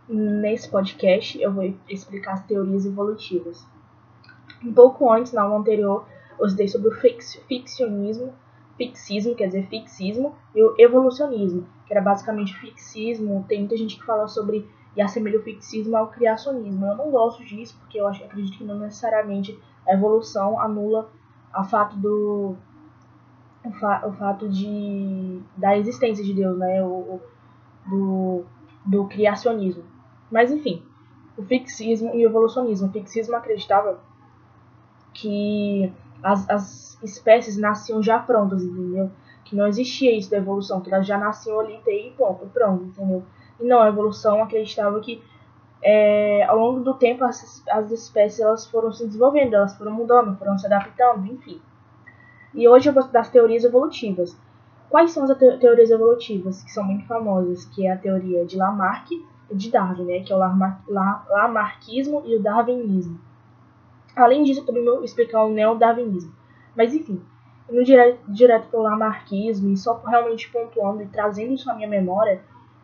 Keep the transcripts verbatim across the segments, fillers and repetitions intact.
nesse podcast eu vou explicar as teorias evolutivas. Um pouco antes, na aula anterior, eu estudei sobre o ficcionismo, fixismo, quer dizer, fixismo, e o evolucionismo, que era basicamente fixismo. Tem muita gente que fala sobre e assemelha o fixismo ao criacionismo. Eu não gosto disso, porque eu acho, acredito que não necessariamente a evolução anula o fato do o, fa, o fato de da existência de Deus, né, o, do, do criacionismo. Mas enfim, o fixismo e o evolucionismo. O fixismo acreditava que as, as espécies nasciam já prontas, entendeu? Que não existia isso da evolução, que elas já nasciam ali e pronto, pronto, entendeu? E não, a evolução acreditava que é, ao longo do tempo as, as espécies elas foram se desenvolvendo, elas foram mudando, foram se adaptando, enfim. E hoje eu vou estudar as teorias evolutivas. Quais são as te teorias evolutivas, que são muito famosas, que é a teoria de Lamarck e de Darwin, né, que é o Lamar La Lamarckismo e o Darwinismo. Além disso, eu também vou explicar o neodarwinismo. Mas enfim, indo direto, direto para o lamarquismo e só realmente pontuando e trazendo isso à minha memória,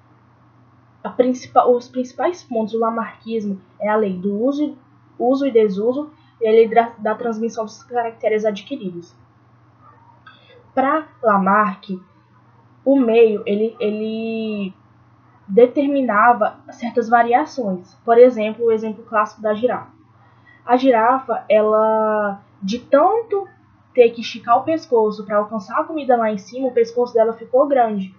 a principal, os principais pontos do lamarquismo é a lei do uso, uso e desuso e a lei da, da transmissão dos caracteres adquiridos. Para Lamarck, o meio ele, ele determinava certas variações. Por exemplo, o exemplo clássico da girafa. A girafa, ela, de tanto ter que esticar o pescoço para alcançar a comida lá em cima, o pescoço dela ficou grande.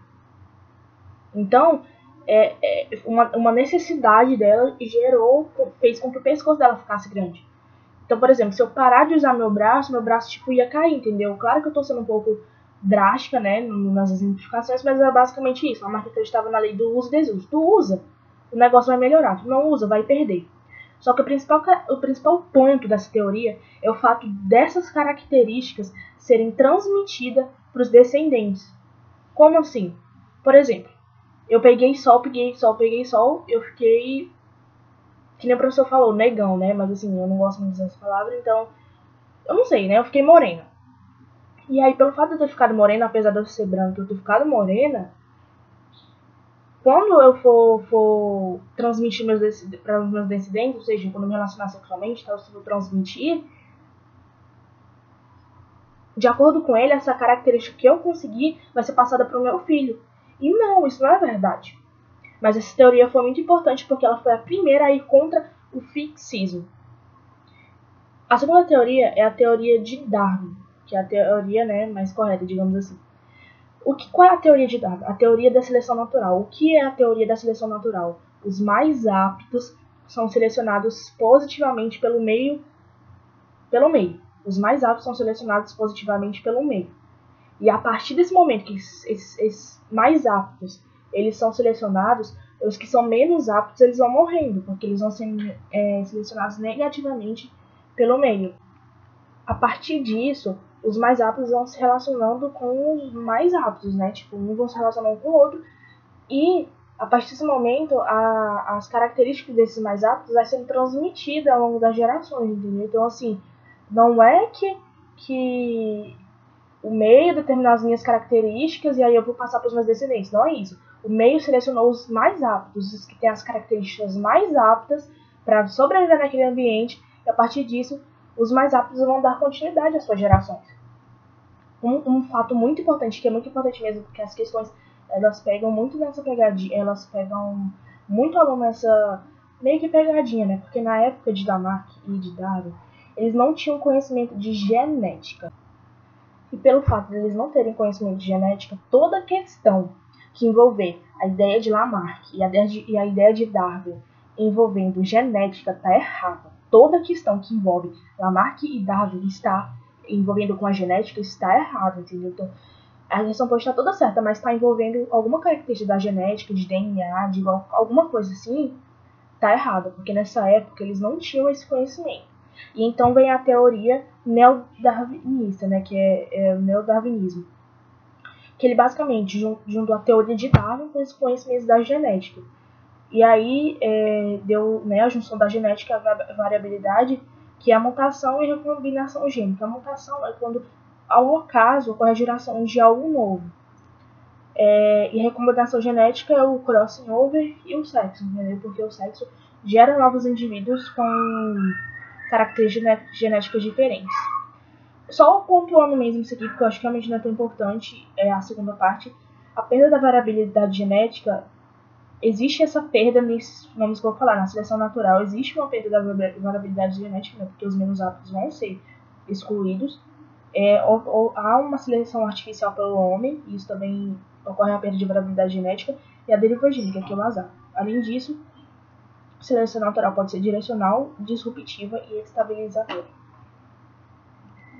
Então, é, é, uma, uma necessidade dela gerou, fez com que o pescoço dela ficasse grande. Então, por exemplo, se eu parar de usar meu braço, meu braço tipo, ia cair, entendeu? Claro que eu tô sendo um pouco drástica, né, nas exemplificações, mas é basicamente isso. A marca acreditava na lei do uso e desuso. Tu usa, o negócio vai melhorar. Tu não usa, vai perder. Só que o principal, o principal ponto dessa teoria é o fato dessas características serem transmitidas para os descendentes. Como assim? Por exemplo, eu peguei sol, peguei sol, peguei sol, eu fiquei, que nem o professor falou, negão, né? Mas assim, eu não gosto muito dessa palavra, então, eu não sei, né? Eu fiquei morena. E aí, pelo fato de eu ter ficado morena, apesar de eu ser branca, eu ter ficado morena, quando eu for, for transmitir meus para os meus descendentes, ou seja, quando eu me relacionar sexualmente, então, se eu vou transmitir, de acordo com ele, essa característica que eu consegui vai ser passada para o meu filho. E não, isso não é verdade. Mas essa teoria foi muito importante porque ela foi a primeira a ir contra o fixismo. A segunda teoria é a teoria de Darwin, que é a teoria, né, mais correta, digamos assim. O que, qual é a teoria de Darwin? A teoria da seleção natural. O que é a teoria da seleção natural? Os mais aptos são selecionados positivamente pelo meio, pelo meio. Os mais aptos são selecionados positivamente pelo meio. E a partir desse momento que esses, esses, esses mais aptos eles são selecionados, os que são menos aptos eles vão morrendo, porque eles vão sendo é, selecionados negativamente pelo meio. A partir disso, os mais aptos vão se relacionando com os mais aptos, né? Tipo, um vão se relacionando com o outro. E, a partir desse momento, a, as características desses mais aptos vai sendo transmitidas ao longo das gerações, entendeu? Então, assim, não é que, que o meio determinar as minhas características e aí eu vou passar para os meus descendentes. Não é isso. O meio selecionou os mais aptos, os que têm as características mais aptas para sobreviver naquele ambiente, e a partir disso, os mais aptos vão dar continuidade às suas gerações. Um, um fato muito importante, que é muito importante mesmo, porque as questões elas pegam muito nessa pegadinha, elas pegam muito aluno nessa meio que pegadinha, né? Porque na época de Lamarck e de Darwin, eles não tinham conhecimento de genética. E pelo fato de eles não terem conhecimento de genética, toda a questão que envolver a ideia de Lamarck e a ideia de, e a ideia de Darwin envolvendo genética está errada. Toda a questão que envolve Lamarck e Darwin está envolvendo com a genética está errada, entendeu? Então, a questão pode estar toda certa, mas está envolvendo alguma característica da genética, de D N A, de alguma coisa assim, está errada, porque nessa época eles não tinham esse conhecimento. E então vem a teoria neodarwinista, né, que é, é o neodarwinismo, que ele basicamente juntou a teoria de Darwin com os conhecimentos da genética. E aí é, deu, né, a junção da genética e a variabilidade, que é a mutação e a recombinação gênica. A mutação é quando, ao acaso, ocorre a geração de algo novo. É, e a recombinação genética é o crossing over e o sexo, entendeu? Porque o sexo gera novos indivíduos com características genéticas diferentes. Só pontuando mesmo isso aqui, porque eu acho que realmente não é tão importante, é a segunda parte. A perda da variabilidade genética, existe essa perda nesses nomes que eu vou falar. Na seleção natural existe uma perda da variabilidade genética, né, porque os menos aptos vão ser excluídos. É, ou, ou, há uma seleção artificial pelo homem, e isso também ocorre a perda de variabilidade genética, e a deriva gênica, que é o azar. Além disso, a seleção natural pode ser direcional, disruptiva e estabilizadora.